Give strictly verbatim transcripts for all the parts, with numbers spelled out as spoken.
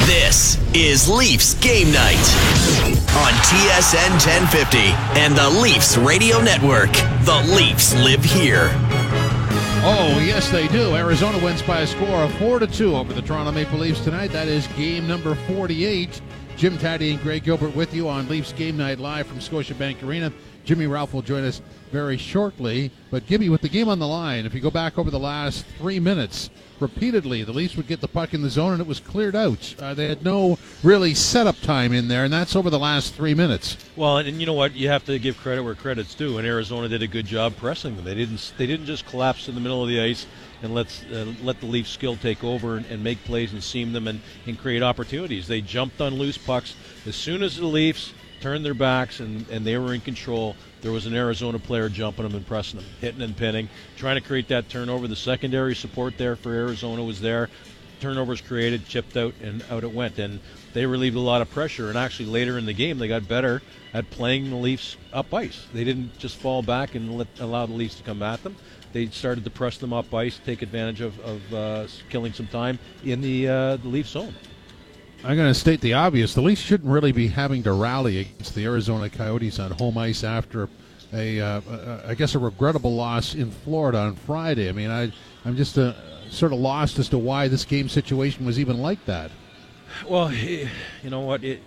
This is Leafs Game Night on T S N ten fifty and the Leafs Radio Network. The Leafs live here. Oh, yes, they do. Arizona wins by a score of four to two over the Toronto Maple Leafs tonight. That is game number forty-eight. Jim Taddy and Greg Gilbert with you on Leafs Game Night live from Scotiabank Arena. Jimmy Ralph will join us very shortly. But, Gibby, with the game on the line, if you go back over the last three minutes, repeatedly the Leafs would get the puck in the zone and it was cleared out. Uh, they had no really setup time in there, and that's over the last three minutes. Well, and you know what? You have to give credit where credit's due, and Arizona did a good job pressing them. They didn't they didn't just collapse in the middle of the ice and let uh, let the Leafs skill take over and, and make plays and seam them and, and create opportunities. They jumped on loose pucks. As soon as the Leafs turned their backs and, and they were in control, there was an Arizona player jumping them and pressing them, hitting and pinning, trying to create that turnover. The secondary support there for Arizona was there. Turnovers created, chipped out, and out it went. And they relieved a lot of pressure. And actually later in the game, they got better at playing the Leafs up ice. They didn't just fall back and let, allow the Leafs to come at them. They started to press them up ice, take advantage of, of uh, killing some time in the, uh, the Leafs zone. I'm going to state the obvious. The Leafs shouldn't really be having to rally against the Arizona Coyotes on home ice after a, uh, uh, I guess, a regrettable loss in Florida on Friday. I mean, I, I'm just uh, sort of lost as to why this game situation was even like that. Well, you know what? It,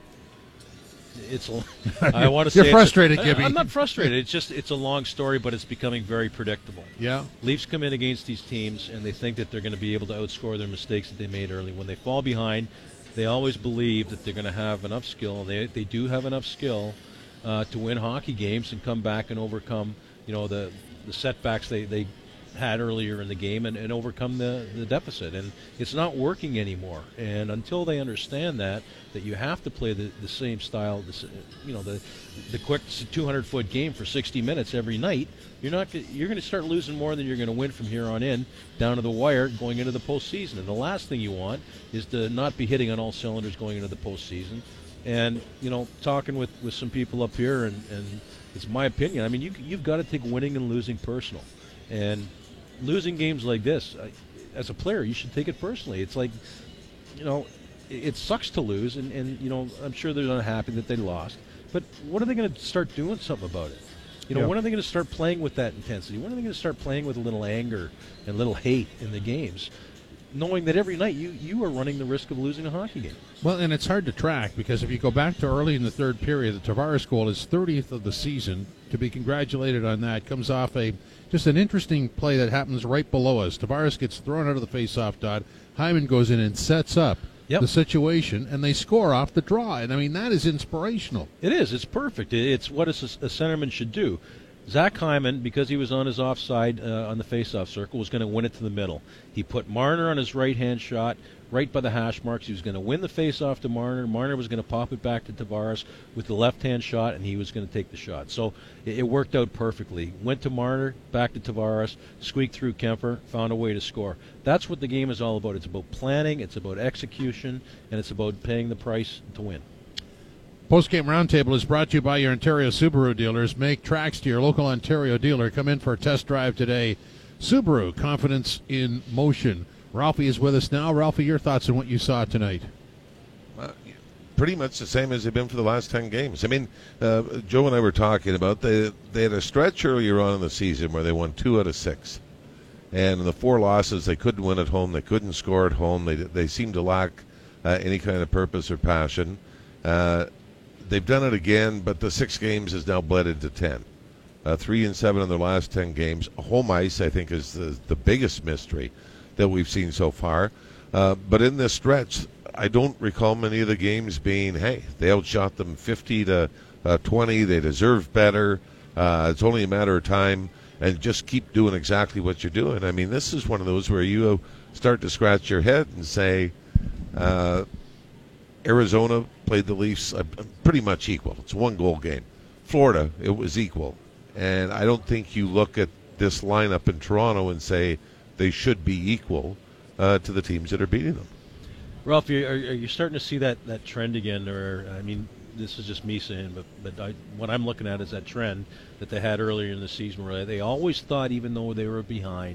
it's. A, I want to say you're frustrated, a, Gibby. I'm not frustrated. It's just it's a long story, but it's becoming very predictable. Yeah. Leafs come in against these teams, and they think that they're going to be able to outscore their mistakes that they made early. When they fall behind, they always believe that they're going to have enough skill. They they do have enough skill uh, to win hockey games and come back and overcome, you know, the the setbacks they, they had earlier in the game and, and overcome the, the deficit. And it's not working anymore. And until they understand that, that you have to play the, the same style, the, you know, the the quick two hundred foot game for sixty minutes every night, you're not you're going to start losing more than you're going to win from here on in, down to the wire, going into the postseason. And the last thing you want is to not be hitting on all cylinders going into the postseason. And, you know, talking with, with some people up here, and, and it's my opinion, I mean, you, you've got to take winning and losing personal. And losing games like this, I, as a player, you should take it personally. It's like, you know, it, it sucks to lose, and, and, you know, I'm sure they're unhappy that they lost. But what are they going to start doing something about it? You know, yeah. when are they going to start playing with that intensity? When are they going to start playing with a little anger and a little hate in the games, knowing that every night you, you are running the risk of losing a hockey game? Well, and it's hard to track because if you go back to early in the third period, the Tavares goal is thirtieth of the season. To be congratulated on that. Comes off a just an interesting play that happens right below us. Tavares gets thrown out of the face-off dot. Hyman goes in and sets up yep. the situation, and they score off the draw. And, I mean, that is inspirational. It is. It's perfect. It's what a, a centerman should do. Zach Hyman, because he was on his offside uh, on the face-off circle, was going to win it to the middle. He put Marner on his right-hand shot, right by the hash marks. He was going to win the face-off to Marner. Marner was going to pop it back to Tavares with the left-hand shot, and he was going to take the shot. So it, it worked out perfectly. Went to Marner, back to Tavares, squeaked through Kemper, found a way to score. That's what the game is all about. It's about planning, it's about execution, and it's about paying the price to win. Postgame Roundtable is brought to you by your Ontario Subaru dealers. Make tracks to your local Ontario dealer. Come in for a test drive today. Subaru, confidence in motion. Ralphie is with us now. Ralphie, your thoughts on what you saw tonight? Uh, pretty much the same as they've been for the last ten games. I mean, uh, Joe and I were talking about they, they had a stretch earlier on in the season where they won two out of six. And in the four losses, they couldn't win at home. They couldn't score at home. They, they seemed to lack uh, any kind of purpose or passion. Uh, They've done it again, but the six games has now bled into ten. Uh, three and seven in their last ten games. Home ice, I think, is the, the biggest mystery that we've seen so far. Uh, but in this stretch, I don't recall many of the games being, hey, they outshot them fifty to twenty. They deserve better. Uh, it's only a matter of time. And just keep doing exactly what you're doing. I mean, this is one of those where you start to scratch your head and say, uh, Arizona played the Leafs uh, pretty much equal. It's a one-goal game. Florida, it was equal. And I don't think you look at this lineup in Toronto and say they should be equal uh, to the teams that are beating them. Ralph, are, are you starting to see that, that trend again? Or, I mean, this is just me saying, but, but I, what I'm looking at is that trend that they had earlier in the season where they always thought, even though they were behind,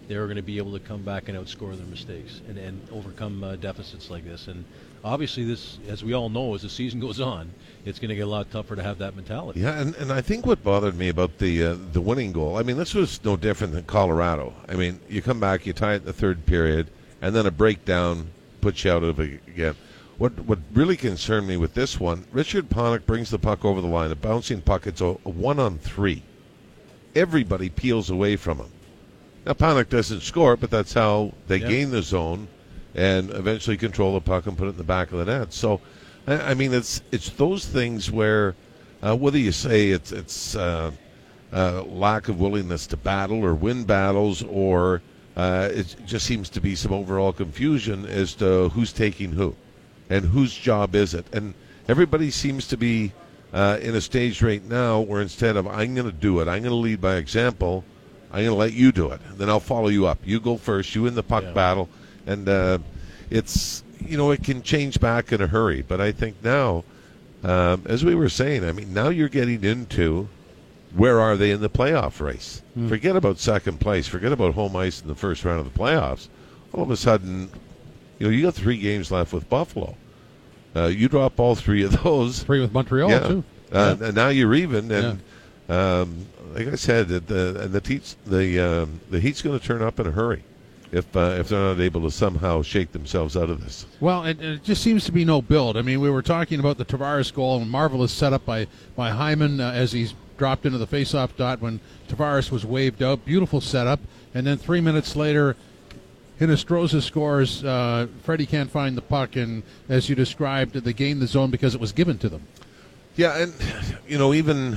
they're going to be able to come back and outscore their mistakes and, and overcome uh, deficits like this. And obviously, this, as we all know, as the season goes on, it's going to get a lot tougher to have that mentality. Yeah, and, and I think what bothered me about the uh, the winning goal, I mean, this was no different than Colorado. I mean, you come back, you tie it in the third period, and then a breakdown puts you out of it again. What what really concerned me with this one, Richard Panik brings the puck over the line, a bouncing puck. It's a, a one on three. Everybody peels away from him. Now, Panik doesn't score, but that's how they yeah. gain the zone and eventually control the puck and put it in the back of the net. So, I, I mean, it's it's those things where, uh, whether you say it's it's uh, uh, lack of willingness to battle or win battles, or uh, it just seems to be some overall confusion as to who's taking who and whose job is it. And everybody seems to be uh, in a stage right now where instead of I'm going to do it, I'm going to lead by example, I'm going to let you do it. Then I'll follow you up. You go first. You in the puck yeah. battle. And uh, it's, you know, it can change back in a hurry. But I think now, um, as we were saying, I mean, now you're getting into where are they in the playoff race. Mm. Forget about second place. Forget about home ice in the first round of the playoffs. All of a sudden, you know, you got three games left with Buffalo. Uh, you drop all three of those. Three with Montreal, yeah. too. Uh, yeah. And now you're even. And yeah. um, like I said, the and the Heat's, the um, the Heat's going to turn up in a hurry if uh, if they're not able to somehow shake themselves out of this. Well, it, it just seems to be no build. I mean, we were talking about the Tavares goal, and marvelous setup by by Hyman uh, as he's dropped into the faceoff dot when Tavares was waved out. Beautiful setup, and then three minutes later, Hinostroza scores. Uh, Freddie can't find the puck, and as you described, they gained the zone because it was given to them. Yeah, and you know, even.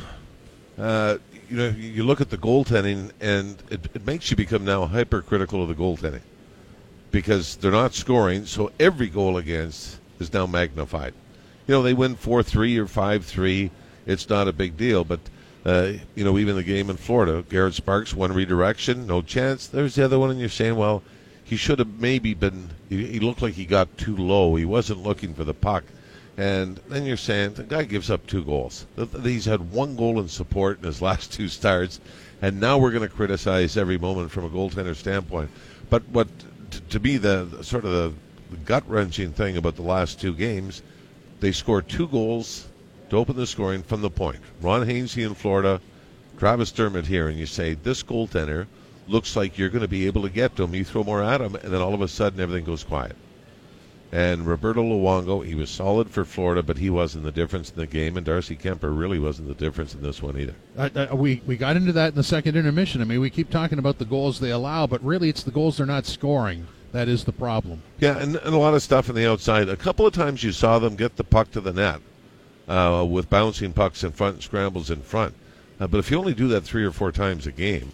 Uh, You know, you look at the goaltending, and it, it makes you become now hypercritical of the goaltending because they're not scoring, so every goal against is now magnified. You know, they win four three or five three. It's not a big deal, but, uh, you know, even the game in Florida, Garrett Sparks, one redirection, no chance. There's the other one, and you're saying, well, he should have maybe been, he, he looked like he got too low. He wasn't looking for the puck. And then you're saying the guy gives up two goals. He's had one goal in support in his last two starts, and now we're going to criticize every moment from a goaltender standpoint. But what, t- to me, the, the sort of the, the gut-wrenching thing about the last two games, they scored two goals to open the scoring from the point. Ron Hainsey in Florida, Travis Dermott here, and you say this goaltender looks like you're going to be able to get to him. You throw more at him, and then all of a sudden everything goes quiet. And Roberto Luongo, he was solid for Florida, but he wasn't the difference in the game. And Darcy Kemper really wasn't the difference in this one either. Uh, uh, we, we got into that in the second intermission. I mean, we keep talking about the goals they allow, but really it's the goals they're not scoring. That is the problem. Yeah, and, and a lot of stuff on the outside. A couple of times you saw them get the puck to the net uh, with bouncing pucks in front and scrambles in front. Uh, but if you only do that three or four times a game,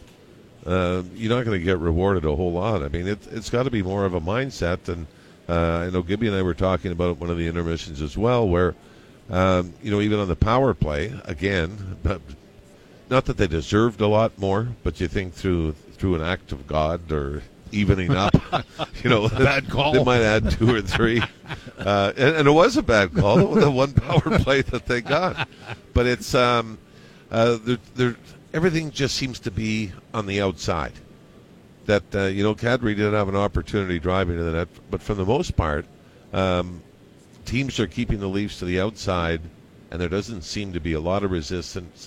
uh, you're not going to get rewarded a whole lot. I mean, it, it's got to be more of a mindset than... Uh, I know Gibby and I were talking about one of the intermissions as well, where, um, you know, even on the power play, again, but not that they deserved a lot more, but you think through through an act of God or evening up, you know, bad call. They might add two or three. Uh, and, and it was a bad call, the one power play that they got. But it's, um, uh, they're, they're, everything just seems to be on the outside. That, uh, you know, Kadri did have an opportunity driving to the net, but for the most part, um, teams are keeping the Leafs to the outside, and there doesn't seem to be a lot of resistance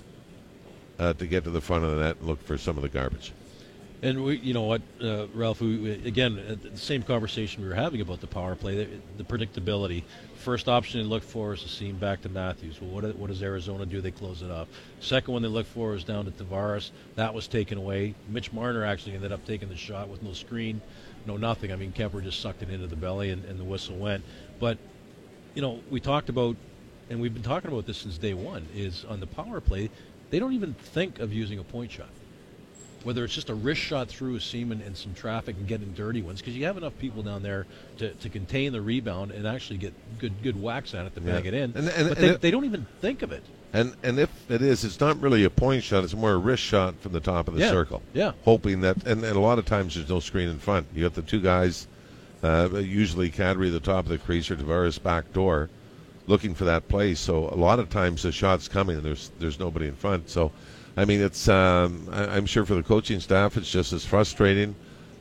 uh, to get to the front of the net and look for some of the garbage. And we, you know what, uh, Ralph, we, again, the same conversation we were having about the power play, the, the predictability. First option they look for is to seam back to Matthews. Well, what, what does Arizona do? They close it up. Second one they look for is down to Tavares. That was taken away. Mitch Marner actually ended up taking the shot with no screen, no nothing. I mean, Kemper just sucked it into the belly, and, and the whistle went. But, you know, we talked about, and we've been talking about this since day one, is on the power play, they don't even think of using a point shot. Whether it's just a wrist shot through a seam and, and some traffic and getting dirty ones, because you have enough people down there to, to contain the rebound and actually get good good whacks at it to yeah. bang it in. And, and, but and they, it, they don't even think of it. And and if it is, it's not really a point shot. It's more a wrist shot from the top of the yeah. circle. Yeah. Hoping that, and, and a lot of times there's no screen in front. You got the two guys, uh, usually Kadri at the top of the crease or Tavares back door, looking for that play. So a lot of times the shot's coming and there's there's nobody in front. So, I mean, it's um, I, I'm sure for the coaching staff it's just as frustrating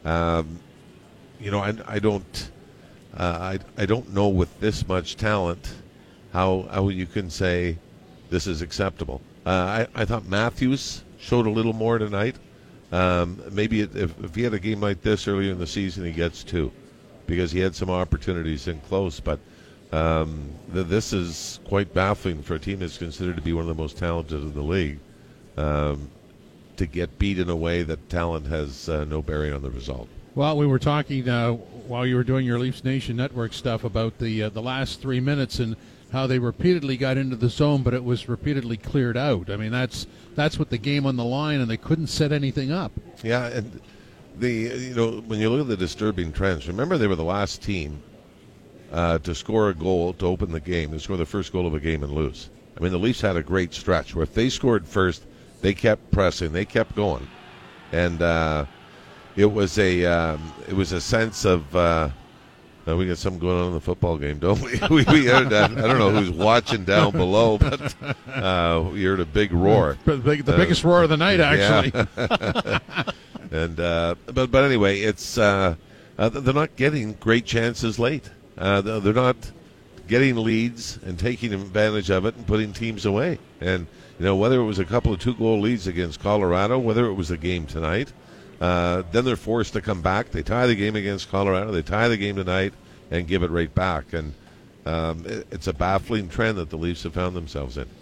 Um, you know, I, I don't, uh, I, I don't know with this much talent how how you can say this is acceptable. Uh, I, I thought Matthews showed a little more tonight. Um, maybe it, if, if he had a game like this earlier in the season, he gets two, because he had some opportunities in close. But um, the, this is quite baffling for a team that's considered to be one of the most talented in the league, um, to get beat in a way that talent has uh, no bearing on the result. Well, we were talking uh, while you were doing your Leafs Nation Network stuff about the uh, the last three minutes and how they repeatedly got into the zone, but it was repeatedly cleared out. I mean, that's that's what the game on the line, and they couldn't set anything up. Yeah, and the you know when you look at the disturbing trends, remember they were the last team uh, to score a goal to open the game, to score the first goal of a game and lose. I mean, the Leafs had a great stretch where if they scored first, they kept pressing, they kept going, and uh, it was a um, it was a sense of. Uh, Uh, we got something going on in the football game, don't we? we, we heard, uh, I don't know who's watching down below, but uh, we heard a big roar. The, big, the uh, biggest roar of the night, actually. Yeah. and uh, but but anyway, it's uh, uh, they're not getting great chances late. Uh, they're not getting leads and taking advantage of it and putting teams away. And you know, whether it was a couple of two-goal leads against Colorado, whether it was the game tonight. Uh, then they're forced to come back. They tie the game against Colorado. They tie the game tonight and give it right back. And um, it, it's a baffling trend that the Leafs have found themselves in.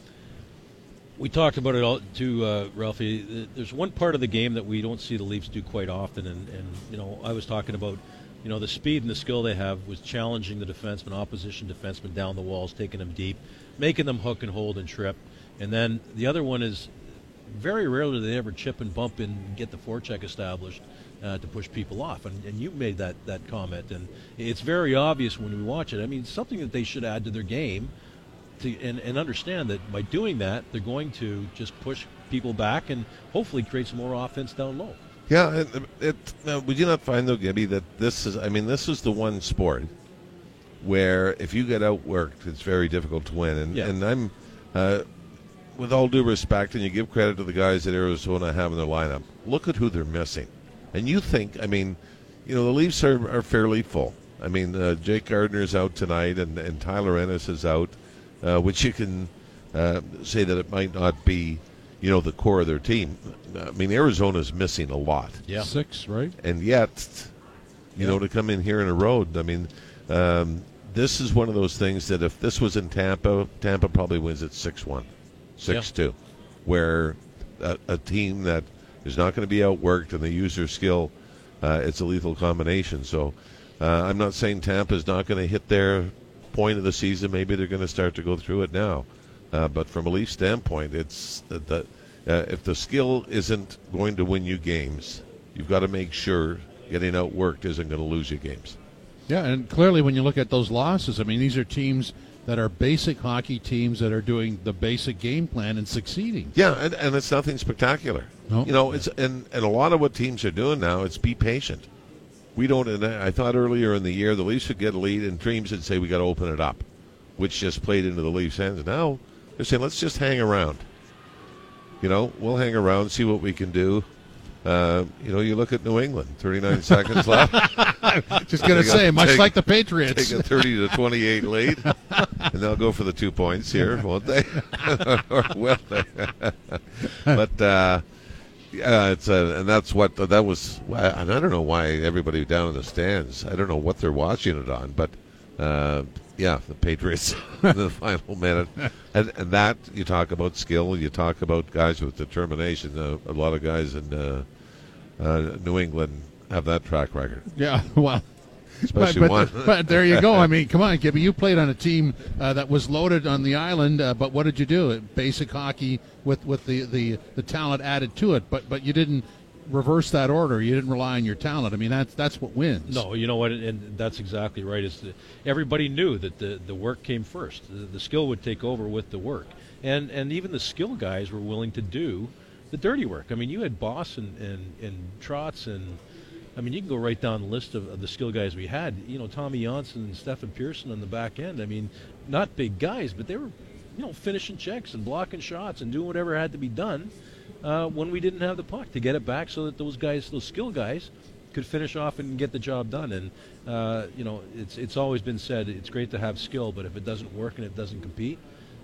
We talked about it all too, uh, Ralphie. There's one part of the game that we don't see the Leafs do quite often, and, and you know, I was talking about, you know, the speed and the skill they have was challenging the defensemen, opposition defensemen down the walls, taking them deep, making them hook and hold and trip. And then the other one is, very rarely do they ever chip and bump and get the forecheck established uh, to push people off. And, and you made that, that comment. And it's very obvious when we watch it. I mean, something that they should add to their game to, and, and understand that by doing that, they're going to just push people back and hopefully create some more offense down low. Yeah, it, it, uh, would you not find, though, Gibby, that this is, I mean, this is the one sport where if you get outworked, it's very difficult to win. And, yeah. and I'm... Uh, with all due respect, and you give credit to the guys that Arizona have in their lineup, look at who they're missing. And you think, I mean, you know, the Leafs are, are fairly full. I mean, uh, Jake Gardner's out tonight, and, and Tyler Ennis is out, uh, which you can uh, say that it might not be, you know, the core of their team. I mean, Arizona's missing a lot. Yeah. Six, right? And yet, you yeah. know, to come in here in a road, I mean, um, this is one of those things that if this was in Tampa, Tampa probably wins it six one. six two, yeah. where a, a team that is not going to be outworked and they use their skill, uh, it's a lethal combination. So uh, I'm not saying Tampa's not going to hit their point of the season. Maybe they're going to start to go through it now. Uh, but from a Leaf standpoint, it's that the, uh, if the skill isn't going to win you games, you've got to make sure getting outworked isn't going to lose you games. Yeah, and clearly when you look at those losses, I mean, these are teams that are basic hockey teams that are doing the basic game plan and succeeding. Yeah, and, and it's nothing spectacular. No. You know, it's and, and a lot of what teams are doing now, it's be patient. We don't, and I thought earlier in the year, the Leafs would get a lead and teams would say, we got to open it up, which just played into the Leafs' hands. Now they're saying, let's just hang around. You know, we'll hang around, see what we can do. Uh, you know, you look at New England, thirty-nine seconds left. Just going to say, much take, like the Patriots. Take a thirty to twenty-eight lead, and they'll go for the two points here, won't they? Or will they? But, uh, yeah, it's a, and that's what, that was, and I don't know why everybody down in the stands, I don't know what they're watching it on, but, uh, yeah, the Patriots in the final minute. And, and that, you talk about skill, you talk about guys with determination. Uh, a lot of guys in uh, uh, New England have that track record. Yeah, well, especially but, one. But, but there you go. I mean, come on, Gibby. You played on a team uh, that was loaded on the island, uh, but what did you do? Basic hockey with, with the, the, the talent added to it, but but you didn't reverse that order. You didn't rely on your talent. I mean, that's that's what wins. No, you know what, and that's exactly right. Is everybody knew that the, the work came first. The, the skill would take over with the work, and and even the skill guys were willing to do the dirty work. I mean, you had Boss and and, and Trotz, and I mean, you can go right down the list of, of the skill guys we had. You know, Tommy Janssen and Stefan Pearson on the back end. I mean, not big guys, but they were, you know, finishing checks and blocking shots and doing whatever had to be done uh, when we didn't have the puck to get it back, so that those guys, those skill guys, could finish off and get the job done. And uh, you know, it's it's always been said it's great to have skill, but if it doesn't work and it doesn't compete,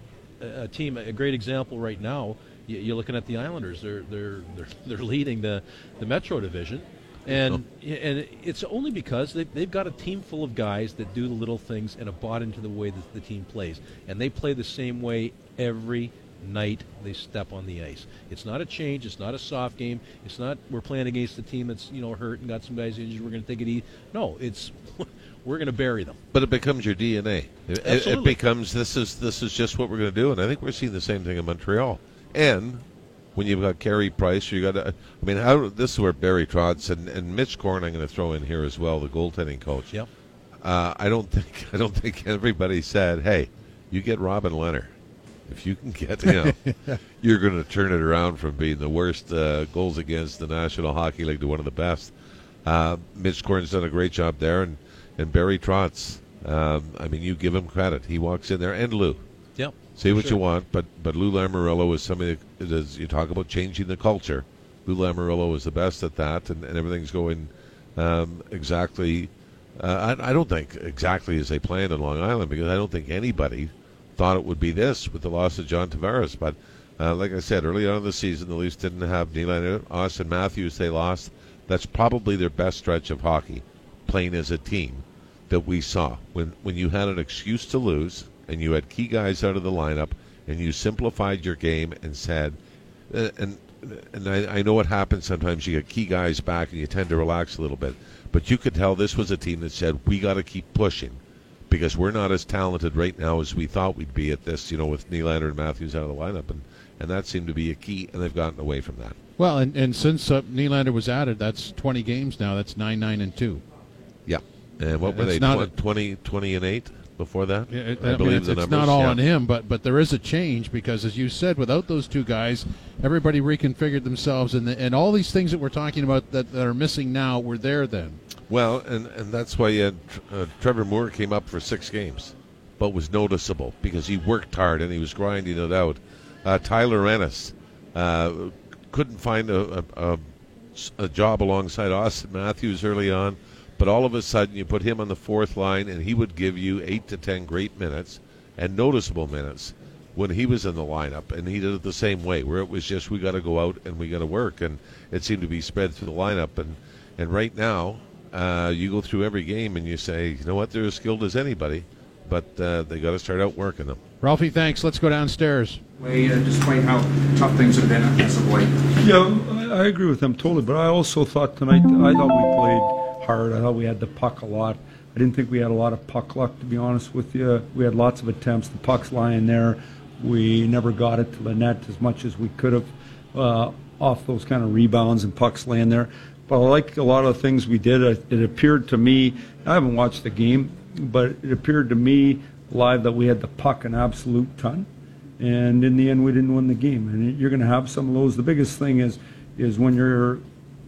a, a team. A great example right now. You, you're looking at the Islanders. They're they're they're they're leading the the Metro Division. And oh. and it's only because they've, they've got a team full of guys that do the little things and have bought into the way that the team plays. And they play the same way every night they step on the ice. It's not a change. It's not a soft game. It's not we're playing against a team that's, you know, hurt and got some guys injured. We're going to take it easy. No, it's we're going to bury them. But it becomes your D N A. It, it becomes this is this is just what we're going to do. And I think we're seeing the same thing in Montreal. And when you've got Carey Price, you got to, I mean, how, this is where Barry Trotz and, and Mitch Korn, I'm going to throw in here as well, the goaltending coach. Yep. Uh, I don't think I don't think everybody said, hey, you get Robin Lehner. If you can get, you know, you're going to turn it around from being the worst uh, goals against the National Hockey League to one of the best. Uh, Mitch Korn's done a great job there, and, and Barry Trotz, um, I mean, you give him credit. He walks in there, and Lou. Yep. Say what sure. you want, but but Lou Lamoriello is somebody that is, you talk about changing the culture. Lou Lamoriello is the best at that, and, and everything's going um, exactly. Uh, I, I don't think exactly as they planned in Long Island, because I don't think anybody thought it would be this with the loss of John Tavares. But uh, like I said, early on in the season, the Leafs didn't have Nylander, Austin Matthews. They lost. That's probably their best stretch of hockey, playing as a team, that we saw. When when you had an excuse to lose, and you had key guys out of the lineup, and you simplified your game and said, uh, and and I, I know what happens sometimes. You get key guys back, and you tend to relax a little bit. But you could tell this was a team that said, we got to keep pushing, because we're not as talented right now as we thought we'd be at this, you know, with Nylander and Matthews out of the lineup. And, and that seemed to be a key, and they've gotten away from that. Well, and, and since uh, Nylander was added, that's twenty games now. That's nine, nine, and two. Yeah. And what were it's they, not tw- twenty, twenty, and eight? Before that, yeah, it, I, I believe mean, it's, the it's numbers. not all yeah. on him, but but there is a change, because, as you said, without those two guys, everybody reconfigured themselves, and the, and all these things that we're talking about that, that are missing now were there then. Well, and, and that's why you had, uh, Trevor Moore came up for six games, but was noticeable because he worked hard and he was grinding it out. Uh, Tyler Ennis uh, couldn't find a, a, a, a job alongside Austin Matthews early on. But all of a sudden, you put him on the fourth line, and he would give you eight to ten great minutes and noticeable minutes when he was in the lineup. And he did it the same way, where it was just, we got to go out and we got to work. And it seemed to be spread through the lineup. And, and right now, uh, you go through every game and you say, you know what, they're as skilled as anybody, but uh, they got to start out working them. Ralphie, thanks. Let's go downstairs. Way, uh, despite how tough things have been as of late. Yeah, I, I agree with them totally. But I also thought tonight, I thought we played hard. I thought we had the puck a lot. I didn't think we had a lot of puck luck, to be honest with you. We had lots of attempts. The puck's lying there. We never got it to the net as much as we could have uh, off those kind of rebounds and pucks laying there. But I like a lot of the things we did. It appeared to me, I haven't watched the game, but it appeared to me live that we had the puck an absolute ton. And in the end, we didn't win the game. And you're going to have some of those. The biggest thing is is when you're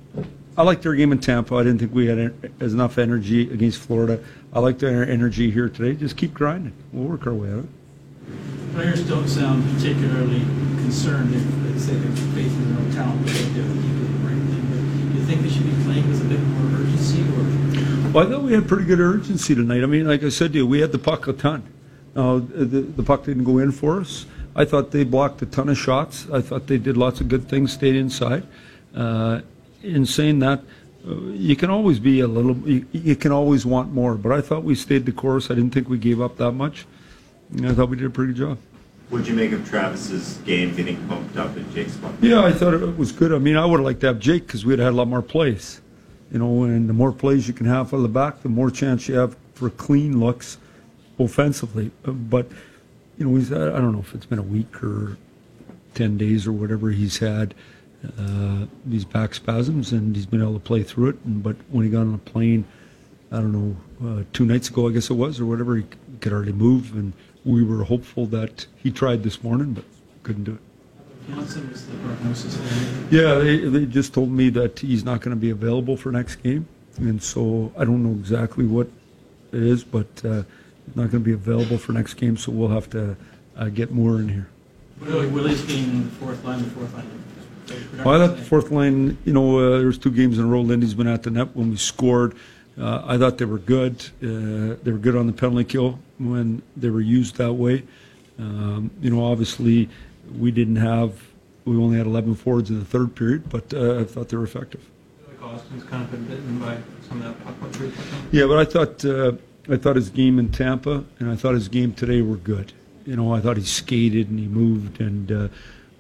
I liked their game in Tampa. I didn't think we had as enough energy against Florida. I like their energy here today. Just keep grinding. We'll work our way out. Players don't sound particularly concerned if, let's say, they're facing their own talent, but they're doing the right thing. But do you think they should be playing with a bit more urgency? Or? Well, I thought we had pretty good urgency tonight. I mean, like I said to you, we had the puck a ton. Uh, the, the puck didn't go in for us. I thought they blocked a ton of shots. I thought they did lots of good things, stayed inside. Uh, in saying that, uh, you can always be a little, you, you can always want more, but I thought we stayed the course. I didn't think we gave up that much. And I thought we did a pretty good job. What did you make of Travis's game getting bumped up at Jake's spot? Yeah, I thought it was good. I mean, I would have liked to have Jake because we would have had a lot more plays. You know, and the more plays you can have on the back, the more chance you have for clean looks offensively. But, you know, he's, I don't know if it's been a week or ten days or whatever he's had. Uh, these back spasms, and he's been able to play through it. And, but when he got on a plane, I don't know, uh, two nights ago, I guess it was, or whatever, he could hardly move. And we were hopeful that he tried this morning, but couldn't do it. Johnson was the prognosis. Yeah, they, they just told me that he's not going to be available for next game. And so I don't know exactly what it is, but uh, he's not going to be available for next game, so we'll have to uh, get Moore in here. Will, will his game on the fourth line, the fourth line? Well, I thought the fourth line, you know, uh, there was two games in a row. Lindy's been at the net when we scored. Uh, I thought they were good. Uh, they were good on the penalty kill when they were used that way. Um, you know, obviously we didn't have, we only had eleven forwards in the third period, but uh, I thought they were effective. Like Austin's kind of been bitten by some of that puck luck. Yeah, but I thought uh, I thought his game in Tampa and I thought his game today were good. You know, I thought he skated and he moved, and uh,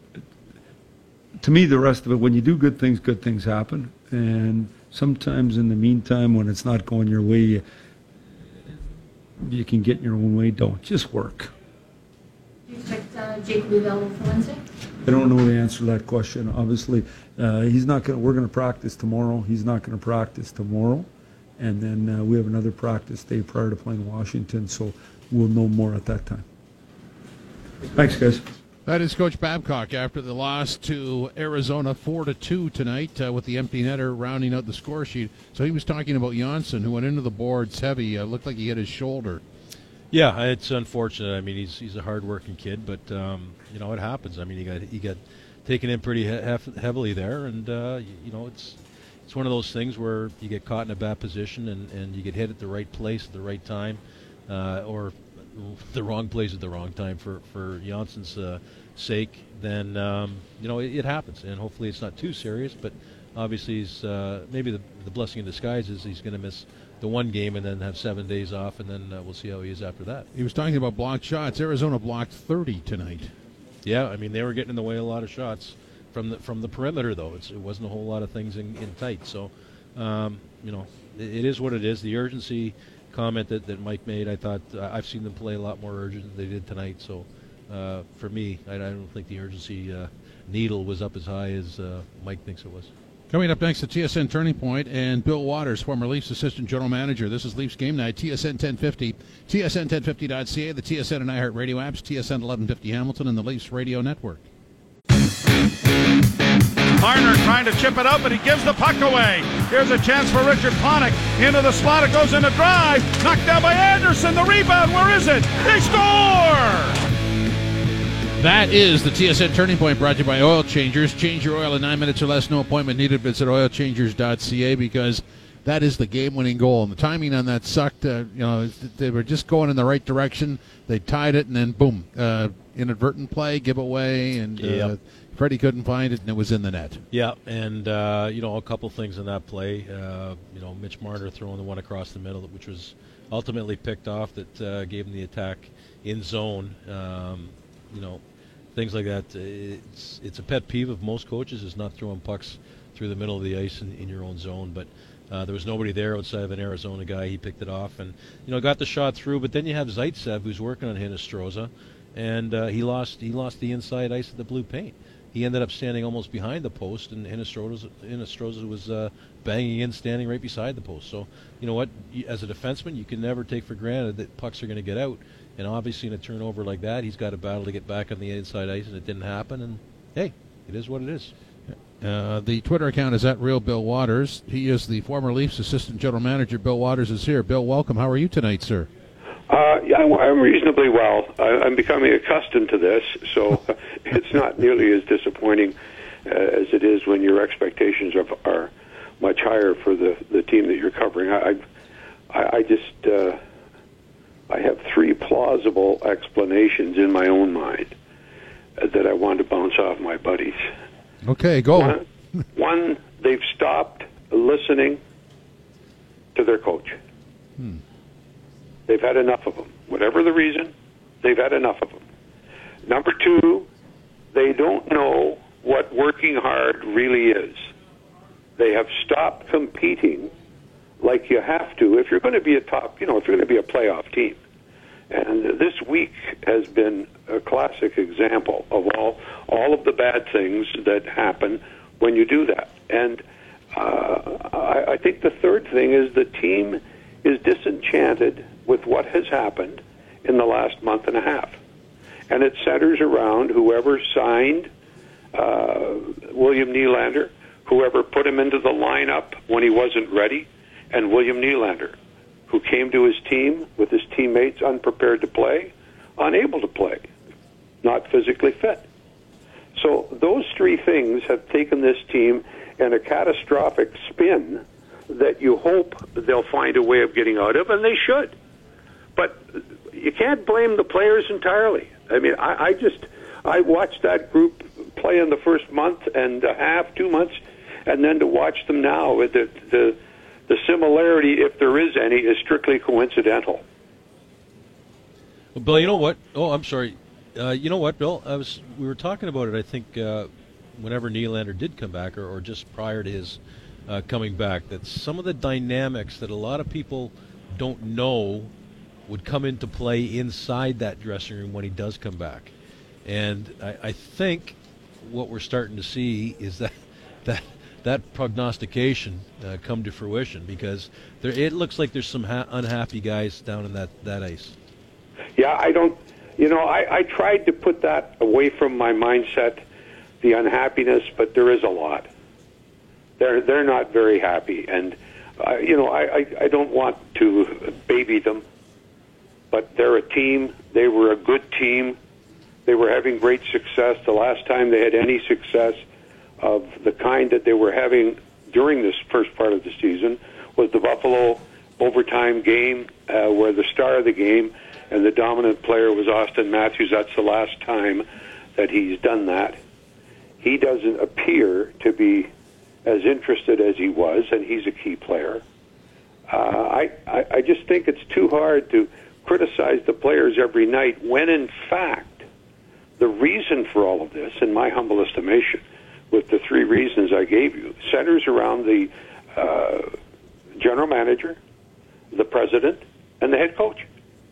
to me, the rest of it, when you do good things, good things happen. And sometimes in the meantime, when it's not going your way, you, you can get in your own way. Don't. Just work. Do you expect uh, Jake to be available for Wednesday? I don't know the answer to that question. Obviously, uh, he's not going. We're going to practice tomorrow. He's not going to practice tomorrow, and then uh, we have another practice day prior to playing Washington. So we'll know more at that time. Thanks, guys. That is Coach Babcock after the loss to Arizona four to two tonight uh, with the empty netter rounding out the score sheet. So he was talking about Janssen, who went into the boards heavy. Uh, looked like he hit his shoulder. Yeah, it's unfortunate. I mean, he's he's a hard-working kid, but um, you know it happens. I mean, he got he got taken in pretty he- heavily there, and uh, you, you know it's it's one of those things where you get caught in a bad position and, and you get hit at the right place at the right time, uh, or the wrong place at the wrong time for for Janssen's uh, sake. Then um, you know it, it happens, and hopefully it's not too serious. But obviously, he's uh, maybe the the blessing in disguise is he's going to miss the one game and then have seven days off, and then uh, we'll see how he is after that. He was talking about blocked shots. Arizona blocked thirty tonight. Yeah, I mean they were getting in the way of a lot of shots from the from the perimeter, though. It's, it wasn't a whole lot of things in, in tight. So, um, you know, it, it is what it is. The urgency comment that, that Mike made, I thought uh, I've seen them play a lot more urgent than they did tonight. So, uh, for me, I, I don't think the urgency uh, needle was up as high as uh, Mike thinks it was. Coming up next, the T S N Turning Point and Bill Waters, former Leafs Assistant General Manager. This is Leafs Game Night, T S N ten fifty, T S N ten fifty dot C A, the T S N and iHeart Radio apps, T S N eleven fifty Hamilton, and the Leafs Radio Network. Marner trying to chip it up, but he gives the puck away. Here's a chance for Richard Panik. Into the slot, it goes in a drive. Knocked down by Anderson. The rebound, where is it? They score! That is the T S N Turning Point, brought to you by Oil Changers. Change your oil in nine minutes or less. No appointment needed. Visit oil changers dot C A because that is the game-winning goal. And the timing on that sucked. Uh, you know, they were just going in the right direction. They tied it, and then boom, uh, inadvertent play, giveaway, and uh, yep. Freddie couldn't find it, and it was in the net. Yeah, and uh, you know a couple things in that play. Uh, you know, Mitch Marner throwing the one across the middle, which was ultimately picked off, that uh, gave him the attack in zone. Um, you know, things like that. It's it's a pet peeve of most coaches is not throwing pucks through the middle of the ice in, in your own zone. But uh, there was nobody there outside of an Arizona guy. He picked it off and you know got the shot through. But then you have Zaitsev who's working on Hinostroza, and uh, he lost he lost the inside ice of the blue paint. He ended up standing almost behind the post, and Hinostroza was uh, banging in, standing right beside the post. So, you know what? As a defenseman, you can never take for granted that pucks are going to get out. And obviously, in a turnover like that, he's got a battle to get back on the inside ice, and it didn't happen. And hey, it is what it is. Uh, the Twitter account is at Real Bill Waters. He is the former Leafs Assistant General Manager. Bill Waters is here. Bill, welcome. How are you tonight, sir? Uh, yeah, I'm reasonably well. I'm becoming accustomed to this, so it's not nearly as disappointing uh, as it is when your expectations are, are much higher for the, the team that you're covering. I, I, I just uh, I have three plausible explanations in my own mind uh, that I want to bounce off my buddies. Okay, go. One, one they've stopped listening to their coach. Hmm. They've had enough of them. Whatever the reason, they've had enough of them. Number two, they don't know what working hard really is. They have stopped competing like you have to if you're going to be a top, you know, if you're going to be a playoff team. And this week has been a classic example of all all of the bad things that happen when you do that. And uh, I, I think the third thing is the team is disenchanted with what has happened in the last month and a half. And it centers around whoever signed uh, William Nylander, whoever put him into the lineup when he wasn't ready, and William Nylander, who came to his team with his teammates unprepared to play, unable to play, not physically fit. So those three things have taken this team in a catastrophic spin that you hope they'll find a way of getting out of, and they should. But you can't blame the players entirely. I mean, I, I just, I watched that group play in the first month and a half, two months, and then to watch them now, the, the, the similarity, if there is any, is strictly coincidental. Well, Bill, you know what? Oh, I'm sorry. Uh, you know what, Bill? I was. We were talking about it, I think, uh, whenever Nylander did come back, or, or just prior to his uh, coming back, that some of the dynamics that a lot of people don't know would come into play inside that dressing room when he does come back. And I, I think what we're starting to see is that that, that prognostication uh, come to fruition, because there, it looks like there's some ha- unhappy guys down in that, that ice. Yeah, I don't... You know, I, I tried to put that away from my mindset, the unhappiness, but there is a lot. They're they're not very happy, and uh, you know, I, I I don't want to baby them, but they're a team. They were a good team. They were having great success. The last time they had any success of the kind that they were having during this first part of the season was the Buffalo overtime game, uh, where the star of the game and the dominant player was Austin Matthews. That's the last time that he's done that. He doesn't appear to be as interested as he was, and he's a key player. Uh, I, I, I just think it's too hard to criticize the players every night when, in fact, the reason for all of this, in my humble estimation, with the three reasons I gave you, centers around the uh, general manager, the president, and the head coach.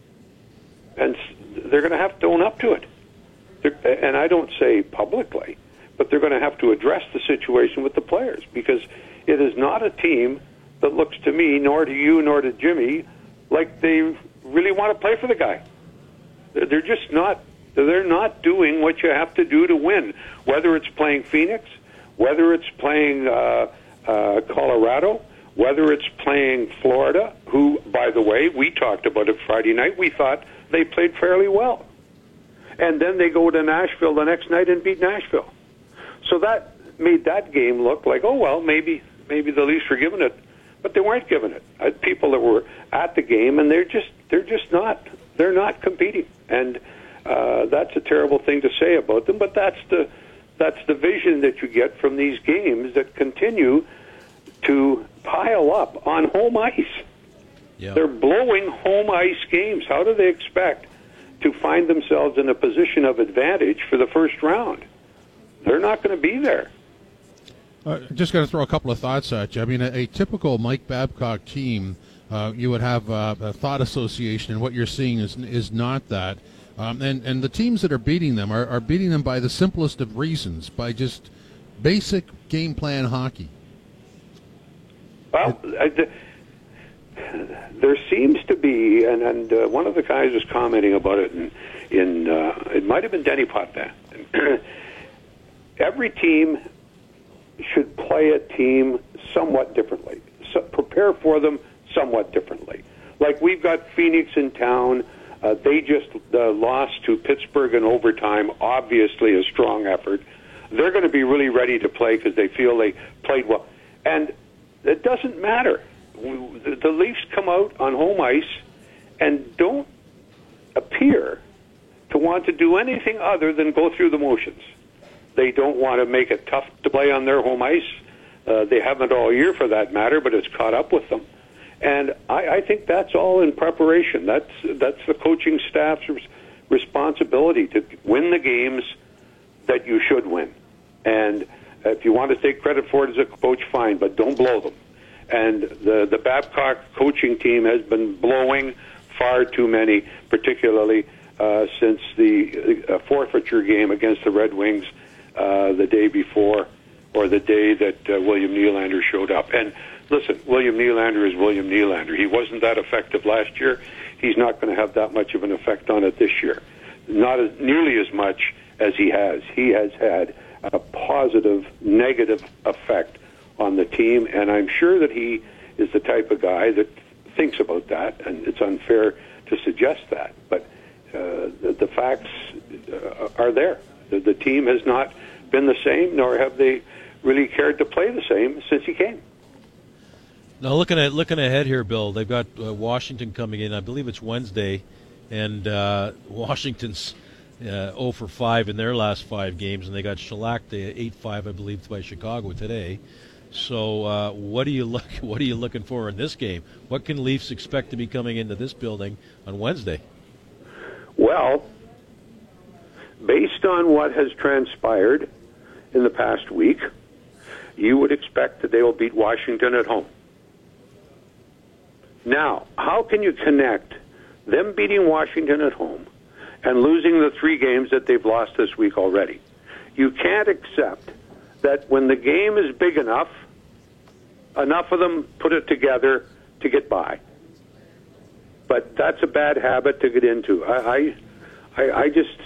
And they're going to have to own up to it. They're, and I don't say publicly, but they're going to have to address the situation with the players, because it is not a team that looks to me, nor to you, nor to Jimmy, like they really want to play for the guy. They're just not. They're not doing what you have to do to win, whether it's playing Phoenix, whether it's playing uh, uh, Colorado, whether it's playing Florida, who, by the way, we talked about it Friday night. We thought they played fairly well. And then they go to Nashville the next night and beat Nashville. So that made that game look like, oh, well, maybe maybe the Leafs were given it. But they weren't given it. I had people that were at the game, and they're just they're just not they're not competing. And uh, that's a terrible thing to say about them, but that's the that's the vision that you get from these games that continue to pile up on home ice. Yeah. They're blowing home ice games. How do they expect to find themselves in a position of advantage for the first round? They're not going to be there. Uh, just going to throw a couple of thoughts at you. I mean, a, a typical Mike Babcock team, uh, you would have uh, a thought association, and what you're seeing is is not that. Um, and, and the teams that are beating them are, are beating them by the simplest of reasons, by just basic game plan hockey. Well, I, the, there seems to be, and, and uh, one of the guys was commenting about it in, in uh, it might have been Denny Potvin. Every team should play a team somewhat differently, so prepare for them somewhat differently. Like, we've got Phoenix in town. Uh, they just uh, lost to Pittsburgh in overtime, obviously a strong effort. They're going to be really ready to play because they feel they played well. And it doesn't matter. The, the Leafs come out on home ice and don't appear to want to do anything other than go through the motions. They don't want to make it tough to play on their home ice. Uh, they haven't all year, for that matter, but it's caught up with them. And I, I think that's all in preparation. That's that's the coaching staff's res- responsibility to win the games that you should win. And if you want to take credit for it as a coach, fine, but don't blow them. And the, the Babcock coaching team has been blowing far too many, particularly uh, since the uh, forfeiture game against the Red Wings uh, the day before, or the day that uh, William Nylander showed up. And listen, William Nylander is William Nylander. He wasn't that effective last year. He's not going to have that much of an effect on it this year. Not as, nearly as much as he has. He has had a positive, negative effect on the team, and I'm sure that he is the type of guy that thinks about that, and it's unfair to suggest that. But uh, the, the facts uh, are there. The, the team has not been the same, nor have they really cared to play the same since he came. Now, looking at looking ahead here, Bill, they've got uh, Washington coming in. I believe it's Wednesday, and uh, Washington's uh, oh for five in their last five games, and they got shellacked eight five, I believe, by Chicago today. So, uh, what are you look What are you looking for in this game? What can Leafs expect to be coming into this building on Wednesday? Well, based on what has transpired in the past week, you would expect that they will beat Washington at home. Now, how can you connect them beating Washington at home and losing the three games that they've lost this week already? You can't accept that when the game is big enough, enough of them put it together to get by. But that's a bad habit to get into. I, I, I just,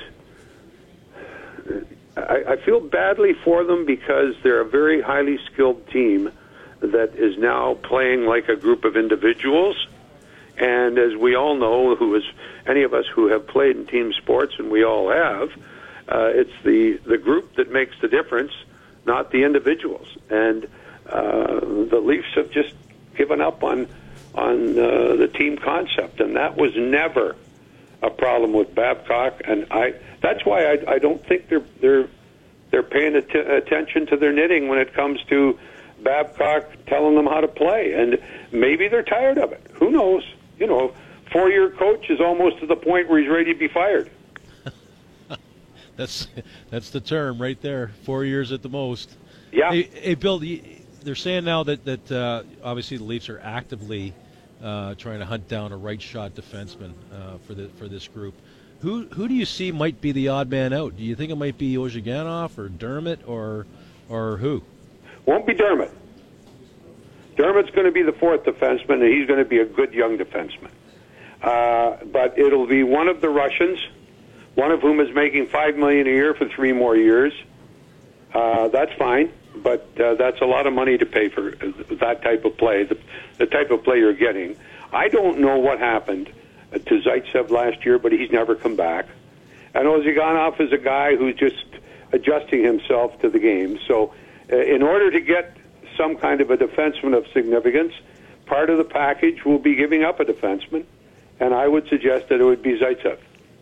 I, I feel badly for them because they're a very highly skilled team that is now playing like a group of individuals. And as we all know, who is any of us who have played in team sports, and we all have, uh, it's the, the group that makes the difference, not the individuals. And uh, the Leafs have just given up on on uh, the team concept, and that was never a problem with Babcock. And I that's why I, I don't think they're they're they're paying att- attention to their knitting when it comes to Babcock telling them how to play. And maybe they're tired of it. Who knows? You know, four-year coach is almost to the point where he's ready to be fired. That's that's the term right there. Four years at the most. Yeah. Hey, hey Bill, they're saying now that that uh, obviously the Leafs are actively uh, trying to hunt down a right-shot defenseman uh, for the for this group. Who who do you see might be the odd man out? Do you think it might be Ozhiganov or Dermott or or who? Won't be Dermott. Dermott's going to be the fourth defenseman, and he's going to be a good young defenseman. Uh, but it'll be one of the Russians, one of whom is making five million dollars a year for three more years. Uh, that's fine, but uh, that's a lot of money to pay for that type of play, the, the type of play you're getting. I don't know what happened to Zaitsev last year, but he's never come back. And Ozhiganov is a guy who's just adjusting himself to the game. So uh, in order to get some kind of a defenseman of significance, part of the package will be giving up a defenseman, and I would suggest that it would be Zaitsev.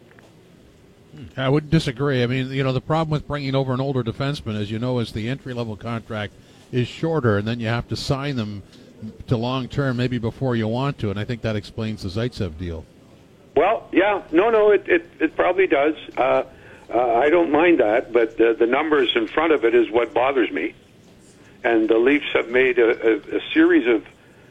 I wouldn't disagree. I mean, you know, the problem with bringing over an older defenseman, as you know, is the entry-level contract is shorter, and then you have to sign them to long-term maybe before you want to, and I think that explains the Zaitsev deal. Well, yeah, no, no, it it, it probably does. Uh, uh, I don't mind that, but uh, the numbers in front of it is what bothers me. And the Leafs have made a, a, a series of,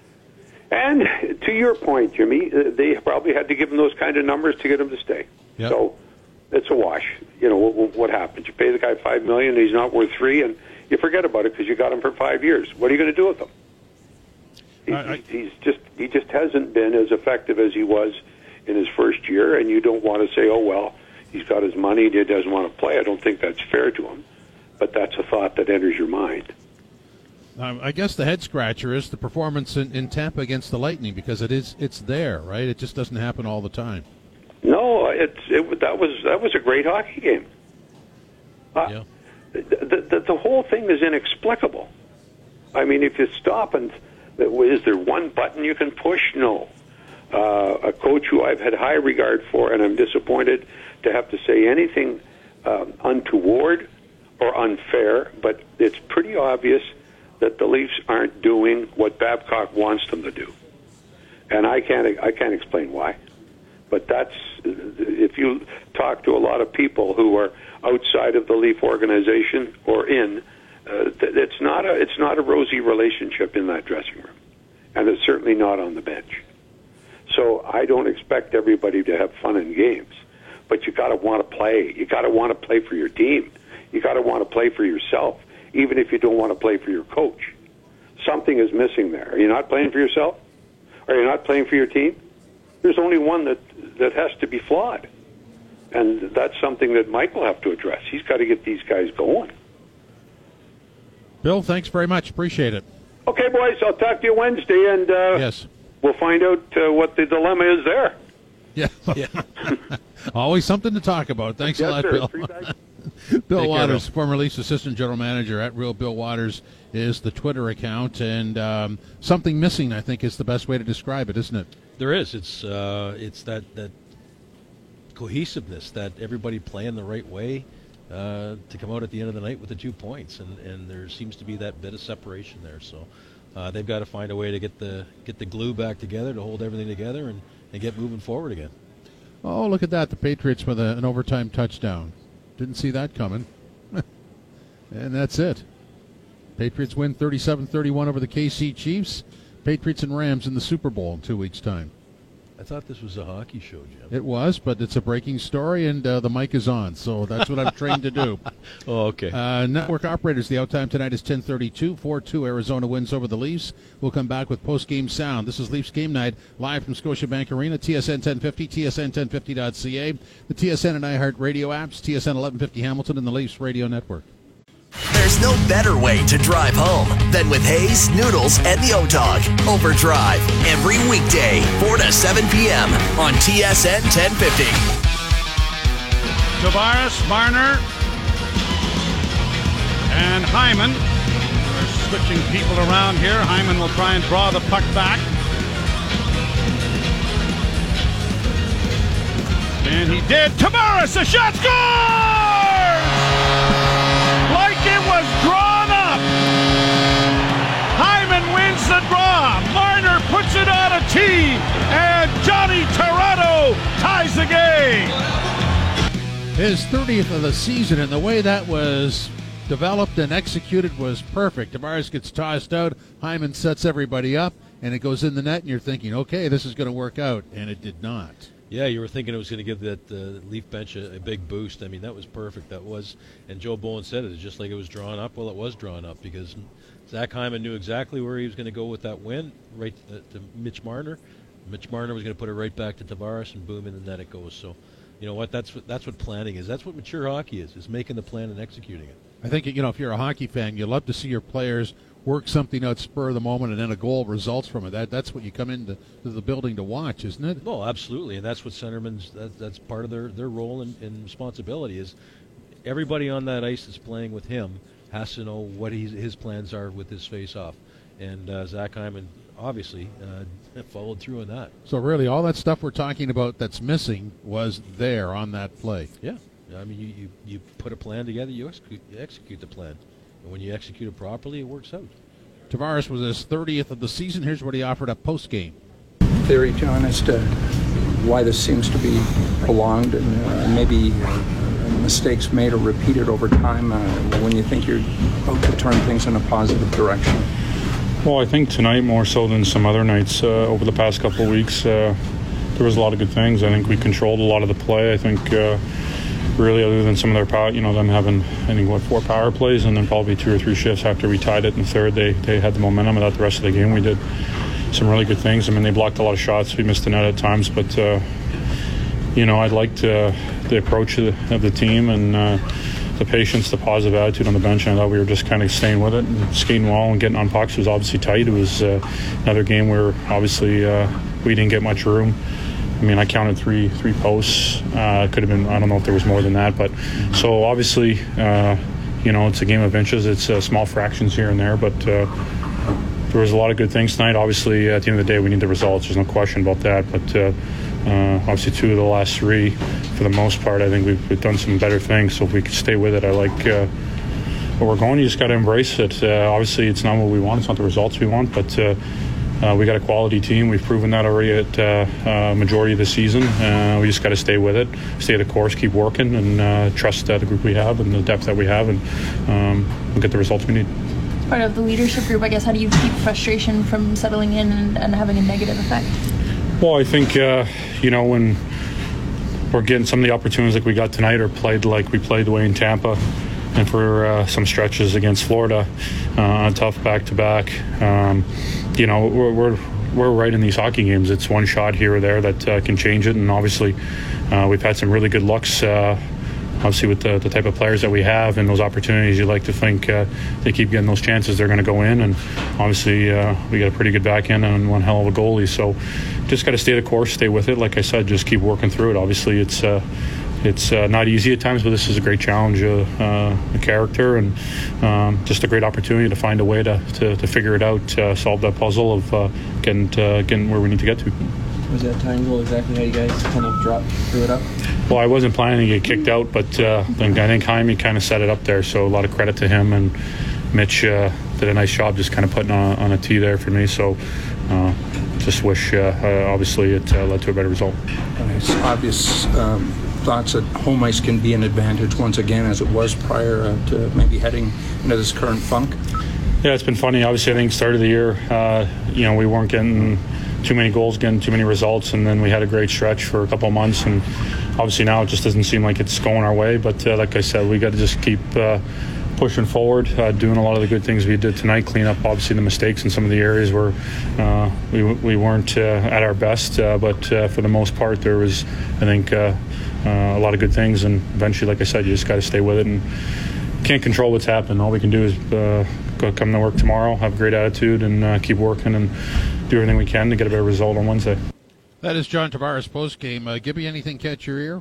and to your point, Jimmy, they probably had to give him those kind of numbers to get him to stay. Yep. So it's a wash. You know, what, what happens? You pay the guy five million dollars, and he's not worth three, and you forget about it because you got him for five years. What are you going to do with him? He, I, I, he's just he just hasn't been as effective as he was in his first year, and you don't want to say, oh, well, he's got his money, he doesn't want to play. I don't think that's fair to him, but that's a thought that enters your mind. Um, I guess the head scratcher is the performance in, in Tampa against the Lightning, because it is it's there, right? It just doesn't happen all the time. No, it's it, that was that was a great hockey game. Uh, yeah. the, the the whole thing is inexplicable. I mean, if you stop and is there one button you can push? No. Uh, a coach who I've had high regard for, and I'm disappointed to have to say anything um, untoward or unfair, but it's pretty obvious that the Leafs aren't doing what Babcock wants them to do, and I can't I can't explain why. But that's if you talk to a lot of people who are outside of the Leaf organization or in, uh, it's not a it's not a rosy relationship in that dressing room, and it's certainly not on the bench. So I don't expect everybody to have fun in games, but you got to want to play. You got to want to play for your team. You got to want to play for yourself, even if you don't want to play for your coach. Something is missing there. Are you not playing for yourself? Are you not playing for your team? There's only one that, that has to be flawed. And that's something that Mike will have to address. He's got to get these guys going. Bill, thanks very much. Appreciate it. Okay, boys, I'll talk to you Wednesday, and uh, yes. we'll find out uh, what the dilemma is there. Yeah. yeah. Always something to talk about. Thanks yes, a lot, sir. Bill. Bill Take care, Waters, Bill. former Leafs assistant general manager at Real Bill Waters, is the Twitter account, and um, something missing, I think, is the best way to describe it, isn't it? There is. It's uh, it's that, that cohesiveness, that everybody playing the right way uh, to come out at the end of the night with the two points, and, and there seems to be that bit of separation there. So uh, they've got to find a way to get the get the glue back together, to hold everything together, and, and get moving forward again. Oh, look at that, the Patriots with a, an overtime touchdown. Didn't see that coming. And that's it. Patriots win thirty-seven thirty-one over the K C Chiefs. Patriots and Rams in the Super Bowl in two weeks' time. I thought this was a hockey show, Jim. It was, but it's a breaking story, and uh, the mic is on, so that's what I'm trained to do. Oh, okay. Uh, network operators, the out time tonight is ten thirty-two. four two Arizona wins over the Leafs. We'll come back with post-game sound. This is Leafs Game Night, live from Scotiabank Arena, T S N ten fifty, T S N ten fifty dot C A, the T S N and iHeart Radio apps, T S N eleven fifty Hamilton, and the Leafs Radio Network. There's no better way to drive home than with Hayes, Noodles, and the O-Dog. Overdrive, every weekday, four to seven p.m. on T S N ten fifty. Tavares, Marner, and Hyman. We're switching people around here. Hyman will try and draw the puck back. And he did. Tavares, a shot, scores! Like it was drawn up. Hyman wins the draw. Marner puts it on a tee, and Johnny Torado ties the game. His thirtieth of the season, and the way that was developed and executed was perfect. Tavares gets tossed out, Hyman sets everybody up, and it goes in the net, and you're thinking, okay, this is going to work out, and it did not. Yeah, you were thinking it was going to give that uh, Leaf bench a, a big boost. I mean, that was perfect. That was, and Joe Bowen said it, it's just like it was drawn up. Well, it was drawn up because Zach Hyman knew exactly where he was going to go with that win, right to, to Mitch Marner. Mitch Marner was going to put it right back to Tavares, and boom, in the net it goes. So, you know what? That's what that's what planning is. That's what mature hockey is: is making the plan and executing it. I think, you know, if you're a hockey fan, you love to see your players work something out spur of the moment, and then a goal results from it. That that's what you come into to the building to watch, isn't it? Oh, absolutely, and that's what centermen's that, that's part of their, their role and, and responsibility is. Everybody on that ice that's playing with him has to know what he's, his plans are with his face-off, and uh, Zach Hyman obviously uh, followed through on that. So really, all that stuff we're talking about that's missing was there on that play. Yeah, I mean, you, you, you put a plan together, you execute, you execute the plan. And when you execute it properly, it works out. Tavares was his thirtieth of the season. Here's what he offered up post-game. Theory, John, as to why this seems to be prolonged and uh, maybe uh, mistakes made or repeated over time uh, when you think you're about to turn things in a positive direction. Well, I think tonight more so than some other nights uh, over the past couple of weeks, uh, there was a lot of good things. I think we controlled a lot of the play. I think uh, really, other than some of their power, you know, them having, I think, what, four power plays and then probably two or three shifts after we tied it in the third, they, they had the momentum. Without the rest of the game, we did some really good things. I mean, they blocked a lot of shots. We missed the net at times, but, uh, you know, I liked uh, the approach of the, of the team and uh, the patience, the positive attitude on the bench. And I thought we were just kind of staying with it and skating well and getting on pucks. It was obviously tight. It was uh, another game where obviously uh, we didn't get much room. I mean, I counted three three posts. Uh, could have been, I don't know if there was more than that. But so obviously, uh, you know, it's a game of inches. It's uh, small fractions here and there. But uh, there was a lot of good things tonight. Obviously, at the end of the day, we need the results. There's no question about that. But uh, uh, obviously, two of the last three, for the most part, I think we've, we've done some better things. So if we could stay with it, I like uh, where we're going. You just got to embrace it. Uh, obviously, it's not what we want. It's not the results we want. But uh, Uh, we got a quality team. We've proven that already at uh, uh, majority of the season. Uh, we just got to stay with it, stay the course, keep working, and uh, trust uh, the group we have and the depth that we have, and um, we'll get the results we need. As part of the leadership group, I guess, how do you keep frustration from settling in and, and having a negative effect? Well, I think, uh, you know, when we're getting some of the opportunities like we got tonight or played like we played the way in Tampa, and for uh, some stretches against Florida, uh, a tough back-to-back, um, you know, we're, we're we're right in these hockey games. It's one shot here or there that uh, can change it, and obviously uh, we've had some really good looks, uh, obviously with the, the type of players that we have and those opportunities. You like to think uh, they keep getting those chances, they're going to go in, and obviously uh, we got a pretty good back end and one hell of a goalie. So just got to stay the course, stay with it. Like I said, just keep working through it. Obviously it's uh, it's uh, not easy at times, but this is a great challenge, uh, uh, a character, and um, just a great opportunity to find a way to, to, to figure it out, uh, solve that puzzle of uh, getting, to, getting where we need to get to. Was that time goal exactly how you guys kind of dropped, threw it up? Well, I wasn't planning to get kicked out, but uh, I think Jaime kind of set it up there, so a lot of credit to him, and Mitch uh, did a nice job just kind of putting on, on a tee there for me, so uh, just wish, uh, uh, obviously, it uh, led to a better result. It's obvious um, thoughts that home ice can be an advantage once again, as it was prior uh, to maybe heading into this current funk. Yeah, it's been funny. Obviously, I think start of the year, uh, you know, we weren't getting too many goals, getting too many results, and then we had a great stretch for a couple of months, and obviously now it just doesn't seem like it's going our way, but uh, like I said, we got to just keep uh, pushing forward, uh, doing a lot of the good things we did tonight, clean up obviously the mistakes in some of the areas where uh, we, we weren't uh, at our best, uh, but uh, for the most part there was, I think, uh, uh, a lot of good things, and eventually, like I said, you just got to stay with it, and can't control what's happening. All we can do is uh, go come to work tomorrow, have a great attitude, and uh, keep working and do everything we can to get a better result on Wednesday. That is John Tavares postgame. Uh, Gibby, anything catch your ear?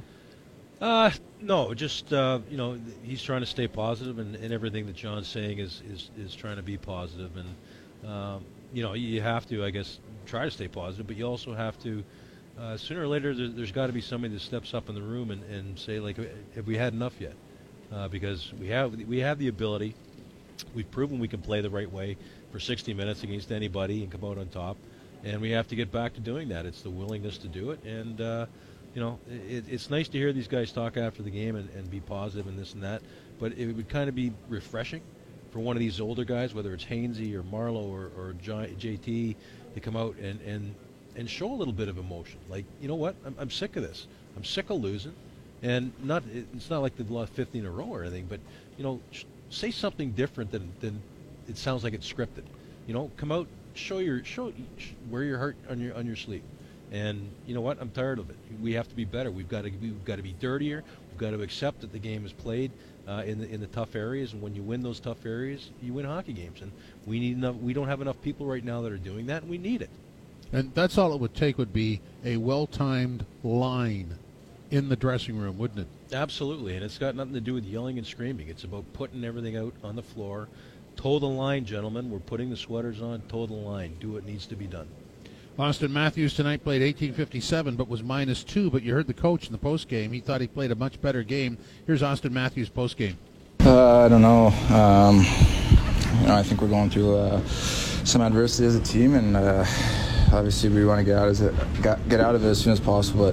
Uh, no, just, uh, you know, he's trying to stay positive, and, and everything that John's saying is, is, is trying to be positive. And, um, you know, you have to, I guess, try to stay positive, but you also have to, uh, sooner or later, there, there's got to be somebody that steps up in the room and, and say, like, have we had enough yet? Uh, because we have we have the ability. We've proven we can play the right way for sixty minutes against anybody and come out on top. And we have to get back to doing that. It's the willingness to do it. And, uh, you know, it, it's nice to hear these guys talk after the game and, and be positive and this and that. But it would kind of be refreshing for one of these older guys, whether it's Hainsey or Marleau or, or J T, to come out and, and, and show a little bit of emotion. Like, you know what? I'm, I'm sick of this. I'm sick of losing. And not it's not like they've lost fifty in a row or anything, but, you know, sh- say something different than, than it sounds like it's scripted. You know, come out, show your show, sh- wear your heart on your on your sleeve. And you know what? I'm tired of it. We have to be better. We've got to we've got to be dirtier. We've got to accept that the game is played uh, in the in the tough areas, and when you win those tough areas, you win hockey games. And we need enough. We don't have enough people right now that are doing that, and we need it. And that's all it would take would be a well-timed line in the dressing room, wouldn't it? Absolutely, and it's got nothing to do with yelling and screaming. It's about putting everything out on the floor. Toe the line, gentlemen. We're putting the sweaters on. Toe the line. Do what needs to be done. Austin Matthews tonight played eighteen fifty-seven, but was minus two. But you heard the coach in the postgame. He thought he played a much better game. Here's Austin Matthews postgame. Uh, I don't know. Um, you know, I think we're going through uh, some adversity as a team, and uh, obviously we want to get out as a, get out of it as soon as possible. But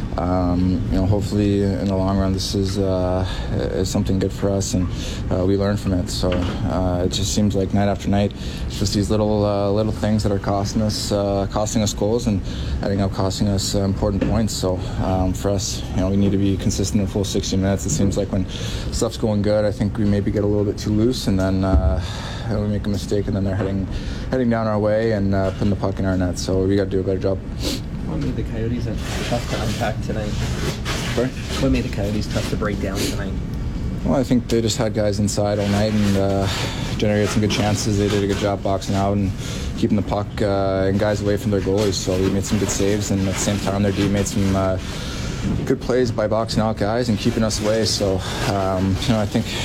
um, you know, hopefully in the long run, this is uh, is something good for us, and uh, we learn from it. So uh, it just seems like night after night, it's just these little uh, little things that are costing us uh, costing us goals and ending up costing us uh, important points. So um, for us, you know, we need to be consistent in full sixty minutes. It seems like when stuff's going good, I think we maybe get a little bit too loose, and then uh, we make a mistake, and then they're heading heading down our way and uh, putting the puck in our net. So we got to do a better job. What made the Coyotes tough to unpack tonight? Sorry? What made the Coyotes tough to break down tonight? Well, I think they just had guys inside all night and uh, generated some good chances. They did a good job boxing out and keeping the puck uh, and guys away from their goalies. So we made some good saves, and at the same time, their D made some uh, good plays by boxing out guys and keeping us away. So, um, you know, I think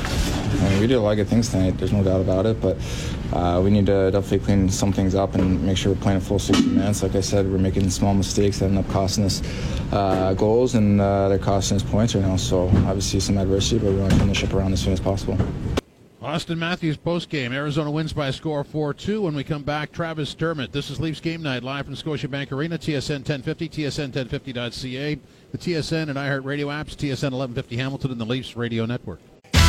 I mean, we did a lot of good things tonight. There's no doubt about it, but uh, we need to definitely clean some things up and make sure we're playing a full sixty minutes. Like I said, we're making small mistakes that end up costing us uh, goals, and uh, they're costing us points right now. So obviously some adversity, but we want to turn the ship around as soon as possible. Austin Matthews postgame. Arizona wins by a score of four two. When we come back, Travis Dermott. This is Leafs Game Night live from Scotiabank Arena, T S N ten fifty, T S N ten fifty dot C A, the T S N and iHeartRadio apps, T S N eleven fifty Hamilton, and the Leafs Radio Network.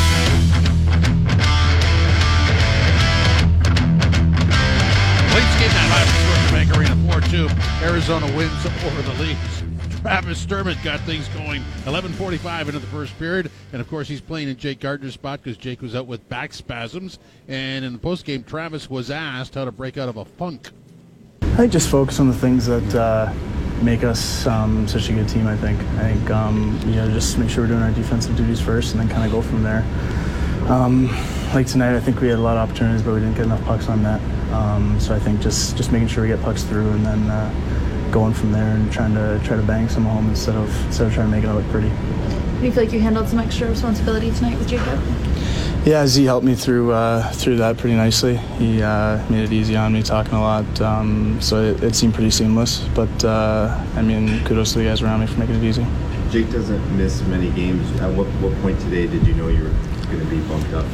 Leafs Game Night live from Scotiabank Arena, four two. Arizona wins over the Leafs. Travis Dermott got things going. eleven forty-five into the first period. And, of course, he's playing in Jake Gardner's spot because Jake was out with back spasms. And in the postgame, Travis was asked how to break out of a funk. I think just focus on the things that uh, make us um, such a good team, I think. I think, um, you know, just make sure we're doing our defensive duties first and then kind of go from there. Um, like tonight, I think we had a lot of opportunities, but we didn't get enough pucks on net. Um, so I think just, just making sure we get pucks through and then uh, going from there and trying to try to bang some home instead of instead of trying to make it look pretty. Do you feel like you handled some extra responsibility tonight with Jacob? Yeah, Z helped me through uh, through that pretty nicely. He uh, made it easy on me, talking a lot, um, so it, it seemed pretty seamless. But uh, I mean, kudos to the guys around me for making it easy. Jake doesn't miss many games. At what, what point today did you know you were going to be bumped up?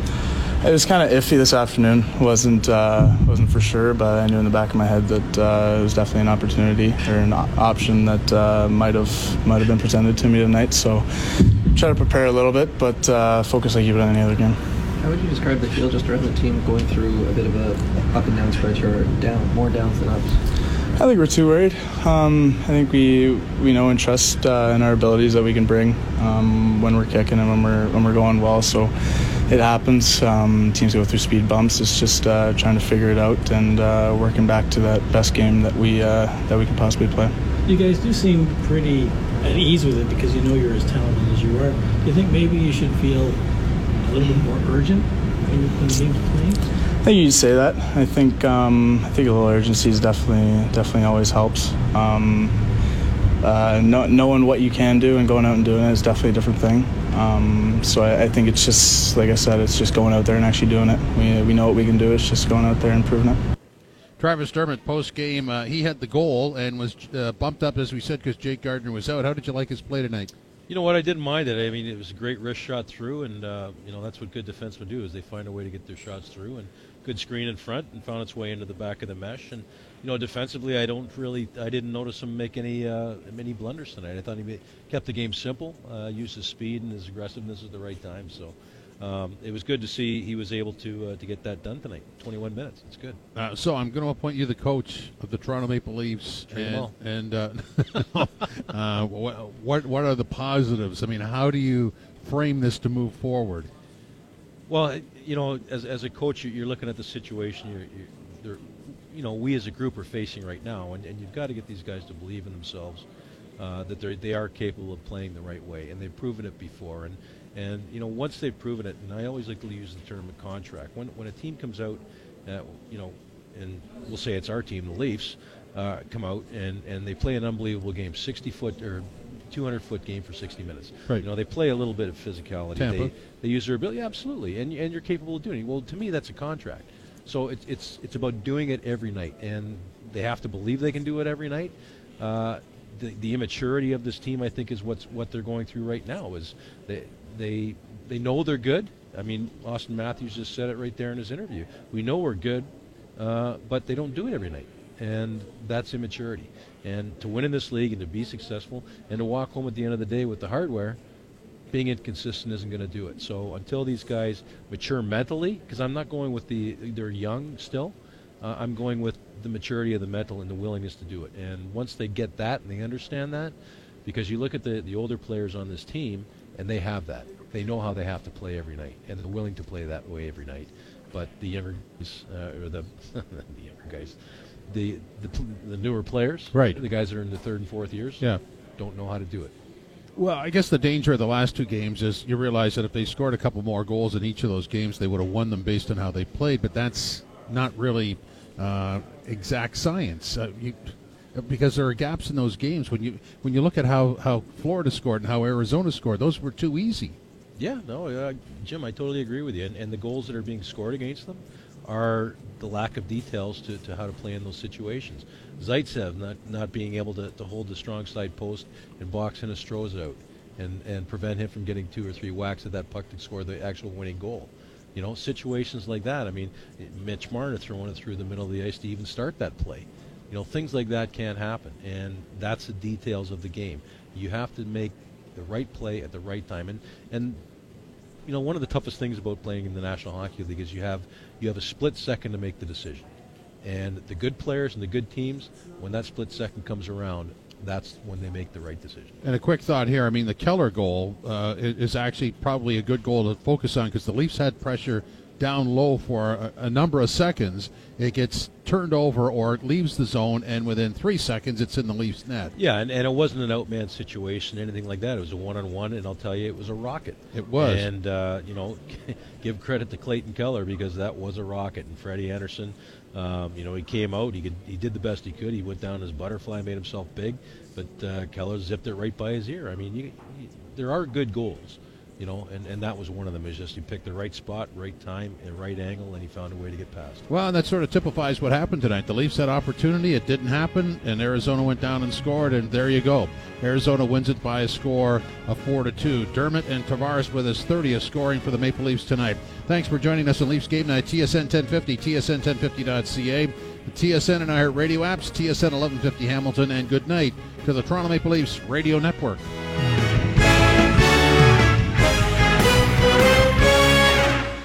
It was kind of iffy this afternoon. wasn't uh, wasn't for sure, but I knew in the back of my head that uh, it was definitely an opportunity or an option that uh, might have might have been presented to me tonight. So try to prepare a little bit, but uh, focus like you would on any other game. How would you describe the feel just around the team going through a bit of a up and down stretch, or down more downs than ups? I think we're too worried. Um, I think we we know and trust uh, in our abilities that we can bring um, when we're kicking and when we're when we're going well. So it happens. Um, teams go through speed bumps. It's just uh, trying to figure it out and uh, working back to that best game that we uh, that we can possibly play. You guys do seem pretty at ease with it because you know you're as talented as you are. Do you think maybe you should feel a little bit more urgent when, you, when the game's playing? I think you'd say that. I think um, I think a little urgency is definitely definitely always helps. Um, uh, know, knowing what you can do and going out and doing it is definitely a different thing. Um, so I, I think it's just, like I said, it's just going out there and actually doing it. We we know what we can do. It's just going out there and proving it. Travis Dermott, post-game, uh, he had the goal and was uh, bumped up, as we said, because Jake Gardner was out. How did you like his play tonight? You know what? I didn't mind it. I mean, it was a great wrist shot through, and uh, you know that's what good defensemen do is they find a way to get their shots through. And good screen in front and found its way into the back of the mesh. And you know, defensively, I don't really, I didn't notice him make any uh, many blunders tonight. I thought he made, kept the game simple, uh, used his speed and his aggressiveness at the right time. So. Um, it was good to see he was able to uh, to get that done tonight. twenty-one minutes. It's good. Uh, so I'm going to appoint you the coach of the Toronto Maple Leafs. Treat 'em all. And, and uh, uh, what what are the positives? I mean, how do you frame this to move forward? Well, you know, as as a coach, you're looking at the situation. You're, you're you know, we as a group are facing right now, and, and you've got to get these guys to believe in themselves, uh, that they they are capable of playing the right way, and they've proven it before. And And, you know, once they've proven it, and I always like to use the term of contract, when when a team comes out, uh, you know, and we'll say it's our team, the Leafs, uh, come out and, and they play an unbelievable game, sixty-foot or two hundred-foot game for sixty minutes. Right. You know, they play a little bit of physicality. Tampa. They, they use their ability, yeah, absolutely, and, and you're capable of doing it. Well, to me, that's a contract. So it's, it's, it's about doing it every night, and they have to believe they can do it every night. Uh, the, the immaturity of this team, I think, is what's what they're going through right now, is they – They they know they're good. I mean, Austin Matthews just said it right there in his interview. We know we're good, uh, but they don't do it every night, and that's immaturity. And to win in this league and to be successful and to walk home at the end of the day with the hardware, being inconsistent isn't going to do it. So until these guys mature mentally, because I'm not going with the they're young still, uh, I'm going with the maturity of the mental and the willingness to do it. And once they get that and they understand that, because you look at the the older players on this team, and they have that. They know how they have to play every night, and they're willing to play that way every night. But the younger guys, uh, or the, the younger guys, the, the the newer players, right? The guys that are in the third and fourth years, yeah, don't know how to do it. Well, I guess the danger of the last two games is you realize that if they scored a couple more goals in each of those games, they would have won them based on how they played. But that's not really uh, exact science. Uh, you, Because there are gaps in those games. When you when you look at how, how Florida scored and how Arizona scored, those were too easy. Yeah, no, uh, Jim, I totally agree with you. And, and the goals that are being scored against them are the lack of details to, to how to play in those situations. Zaitsev not, not being able to, to hold the strong side post and box Hinostroza out and, and prevent him from getting two or three whacks at that puck to score the actual winning goal. You know, situations like that. I mean, Mitch Marner throwing it through the middle of the ice to even start that play. You know, things like that can't happen, and that's the details of the game. You have to make the right play at the right time, and and you know, one of the toughest things about playing in the National Hockey League is you have you have a split second to make the decision, and the good players and the good teams, when that split second comes around, that's when they make the right decision. And a quick thought here: I mean, the Keller goal uh, is actually probably a good goal to focus on because the Leafs had pressure down low for a, a number of seconds. It gets turned over or it leaves the zone, and within three seconds it's in the Leafs net. Yeah, and, and it wasn't an outman situation, anything like that. It was a one-on-one, and I'll tell you, it was a rocket. It was. And, uh, you know, give credit to Clayton Keller because that was a rocket. And Freddie Anderson, um, you know, he came out. He could, he did the best he could. He went down his butterfly, made himself big, but uh, Keller zipped it right by his ear. I mean, you, you there are good goals, you know, and, and that was one of them. Is just he picked the right spot, right time, and right angle, and he found a way to get past. Well, and that sort of typifies what happened tonight. The Leafs had opportunity, it didn't happen, and Arizona went down and scored, and there you go. Arizona wins it by a score of four to two. Dermott and Tavares with his thirtieth scoring for the Maple Leafs tonight. Thanks for joining us on Leafs Game Night. T S N ten fifty, T S N ten fifty dot C A, the T S N and iHeart Radio apps, T S N eleven fifty Hamilton, and good night to the Toronto Maple Leafs Radio Network.